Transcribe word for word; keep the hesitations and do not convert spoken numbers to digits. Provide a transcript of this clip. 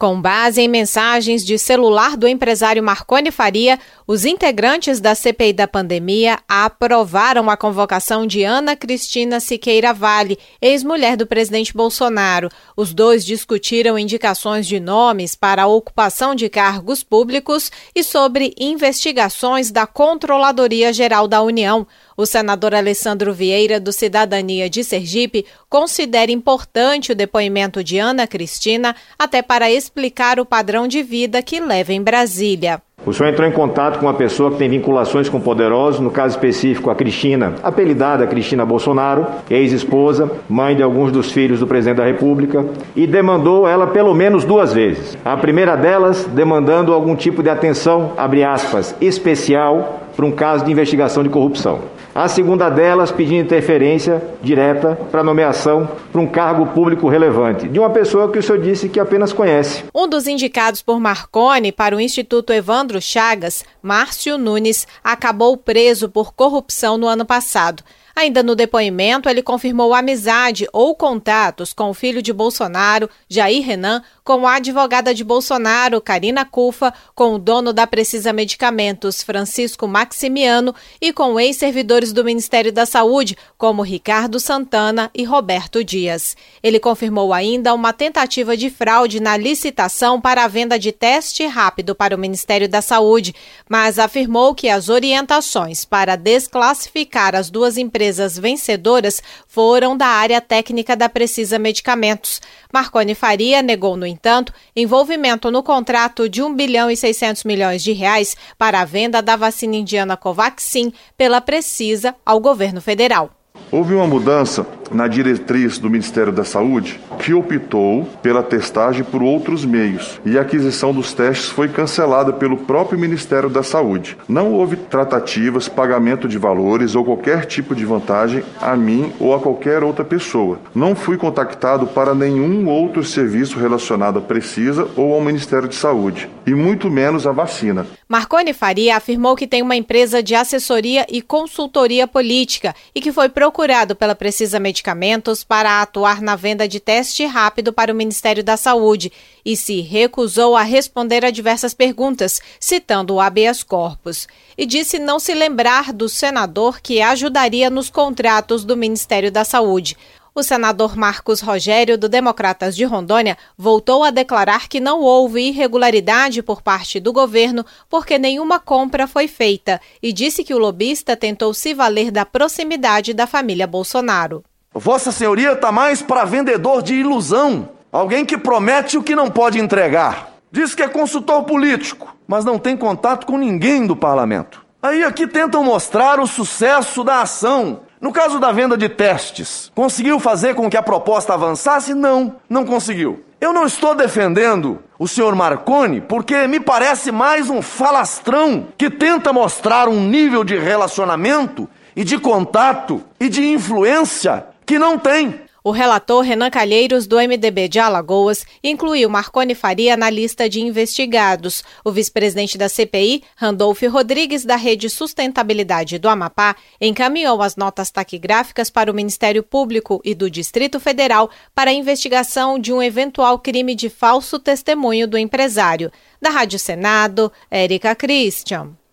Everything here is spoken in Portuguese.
Com base em mensagens de celular do empresário Marconi Faria, os integrantes da C P I da pandemia aprovaram a convocação de Ana Cristina Siqueira Vale, ex-mulher do presidente Bolsonaro. Os dois discutiram indicações de nomes para a ocupação de cargos públicos e sobre investigações da Controladoria Geral da União. O senador Alessandro Vieira, do Cidadania de Sergipe, considera importante o depoimento de Ana Cristina até para explicar o padrão de vida que leva em Brasília. O senhor entrou em contato com uma pessoa que tem vinculações com poderosos, no caso específico a Cristina, apelidada Cristina Bolsonaro, ex-esposa, mãe de alguns dos filhos do presidente da República, e demandou ela pelo menos duas vezes. A primeira delas, demandando algum tipo de atenção, abre aspas, especial, para um caso de investigação de corrupção. A segunda delas, pedindo interferência direta para nomeação para um cargo público relevante, de uma pessoa que o senhor disse que apenas conhece. Um dos indicados por Marconi para o Instituto Evandro Chagas, Márcio Nunes, acabou preso por corrupção no ano passado. Ainda no depoimento, ele confirmou amizade ou contatos com o filho de Bolsonaro, Jair Renan, com a advogada de Bolsonaro, Karina Cufa, com o dono da Precisa Medicamentos, Francisco Maximiano, e com ex-servidores do Ministério da Saúde, como Ricardo Santana e Roberto Dias. Ele confirmou ainda uma tentativa de fraude na licitação para a venda de teste rápido para o Ministério da Saúde, mas afirmou que as orientações para desclassificar as duas empresas empresas vencedoras foram da área técnica da Precisa Medicamentos. Marconi Faria negou, no entanto, envolvimento no contrato de um bilhão e seiscentos milhões de reais para a venda da vacina indiana Covaxin pela Precisa ao governo federal. Houve uma mudança na diretriz do Ministério da Saúde que optou pela testagem por outros meios e a aquisição dos testes foi cancelada pelo próprio Ministério da Saúde. Não houve tratativas, pagamento de valores ou qualquer tipo de vantagem a mim ou a qualquer outra pessoa. Não fui contactado para nenhum outro serviço relacionado à Precisa ou ao Ministério de Saúde, e muito menos a vacina. Marconi Faria afirmou que tem uma empresa de assessoria e consultoria política e que foi procurado pela Precisa Medicamentos para atuar na venda de teste rápido para o Ministério da Saúde e se recusou a responder a diversas perguntas, citando o habeas corpus. E disse não se lembrar do senador que ajudaria nos contratos do Ministério da Saúde. O senador Marcos Rogério, do Democratas de Rondônia, voltou a declarar que não houve irregularidade por parte do governo porque nenhuma compra foi feita e disse que o lobista tentou se valer da proximidade da família Bolsonaro. Vossa Senhoria está mais para vendedor de ilusão, alguém que promete o que não pode entregar. Diz que é consultor político, mas não tem contato com ninguém do parlamento. Aí aqui tentam mostrar o sucesso da ação. No caso da venda de testes, conseguiu fazer com que a proposta avançasse? Não, não conseguiu. Eu não estou defendendo o senhor Marconi porque me parece mais um falastrão que tenta mostrar um nível de relacionamento e de contato e de influência que não tem. O relator Renan Calheiros, do M D B de Alagoas, incluiu Marconi Faria na lista de investigados. O vice-presidente da C P I, Randolfo Rodrigues, da Rede Sustentabilidade do Amapá, encaminhou as notas taquigráficas para o Ministério Público e do Distrito Federal para a investigação de um eventual crime de falso testemunho do empresário. Da Rádio Senado, Érica Christian.